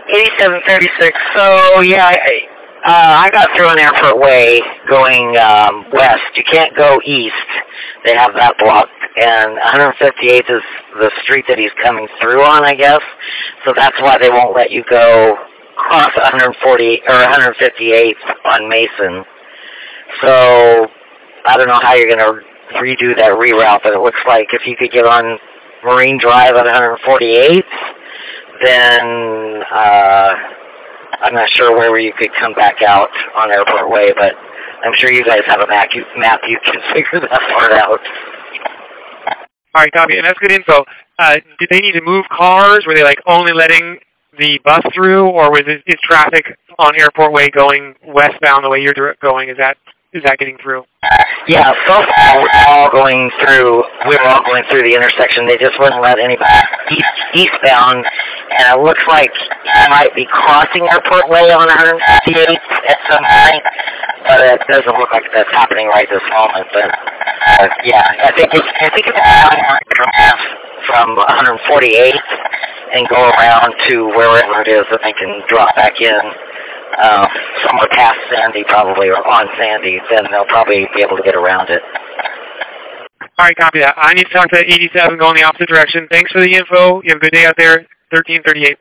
8736. So, yeah, I got through on Airport Way going west. You can't go east. They have that blocked. And 158th is the street that he's coming through on, I guess. So that's why they won't let you go cross 140 or 158th on Mason. So I don't know how you're going to redo that reroute, but it looks like if you could get on Marine Drive at 148th, then I'm not sure where you could come back out on Airport Way, but I'm sure you guys have a map you can figure that part out. All right, copy. And that's good info. Did they need to move cars? Were they like only letting the bus through, or is traffic on Airport Way going westbound the way you're going? Is that getting through? Yeah, so far we were all going through the intersection. They just wouldn't let anybody eastbound, and it looks like you might be crossing Airport Way on 158 at some point, but it doesn't look like that's happening right this moment. But yeah, I think it's from 148 and go around to wherever it is that they can drop back in. Somewhere past Sandy probably, or on Sandy, then they'll probably be able to get around it. All right, copy that. I need to talk to 87 going the opposite direction. Thanks for the info. You have a good day out there. 1338.